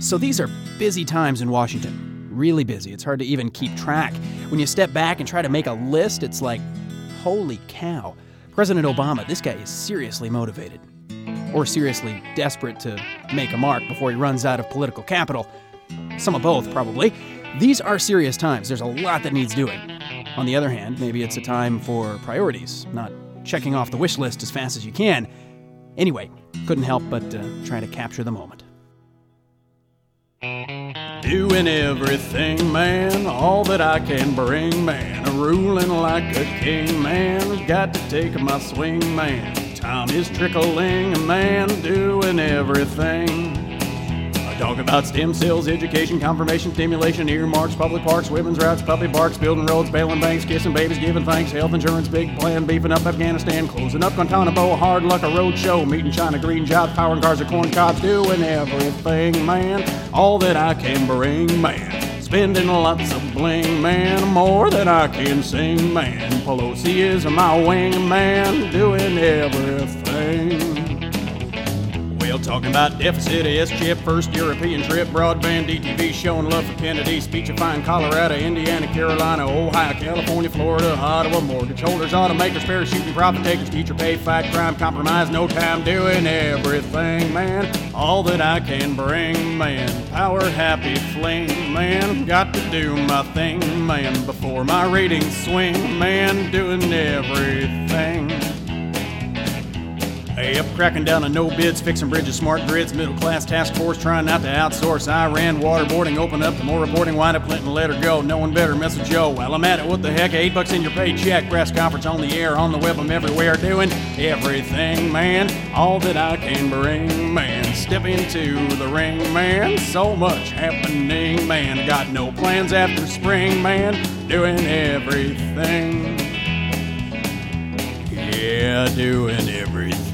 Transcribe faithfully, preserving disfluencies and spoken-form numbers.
So these are busy times in Washington. Really busy. It's hard to even keep track. When you step back and try to make a list, it's like, holy cow. President Obama, this guy is seriously motivated. Or seriously desperate to make a mark before he runs out of political capital. Some of both, probably. These are serious times. There's a lot that needs doing. On the other hand, maybe it's a time for priorities, not checking off the wish list as fast as you can. Anyway, couldn't help but uh, try to capture the moment. Doing everything, man, all that I can bring, man. Ruling like a king, man. Got to take my swing, man. Time is trickling, man. Doing everything. I talk about stem cells, education, confirmation, stimulation, earmarks, public parks, women's rights, puppy barks, building roads, bailing banks, kissing babies, giving thanks, health insurance, big plan, beefing up Afghanistan, closing up Guantanamo, hard luck, a road show, meeting China, green jobs, powering cars, or corn cobs, doing everything, man, all that I can bring, man, spending lots of bling, man, more than I can sing, man, Pelosi is my wing, man, doing everything. Well, talking about deficit, S-chip, first European trip, broadband, D T V, showing love for Kennedy, speechifying Colorado, Indiana, Carolina, Ohio, California, Florida, Ottawa, mortgage holders, automakers, parachuting, profit takers, teacher pay, fight crime, compromise, no time, doing everything, man, all that I can bring, man, power, happy fling, man, got to do my thing, man, before my ratings swing, man, doing everything. Hey, up cracking down on no bids, fixing bridges, smart grids, middle class task force, trying not to outsource. Iran, waterboarding, open up to more reporting, wind up Clinton, let her go. No one better mess with Joe. While I'm at it, what the heck? Eight bucks in your paycheck. Press conference on the air, on the web, I'm everywhere, doing everything, man. All that I can bring, man. Step into the ring, man. So much happening, man. Got no plans after spring, man. Doing everything. Yeah, doing everything.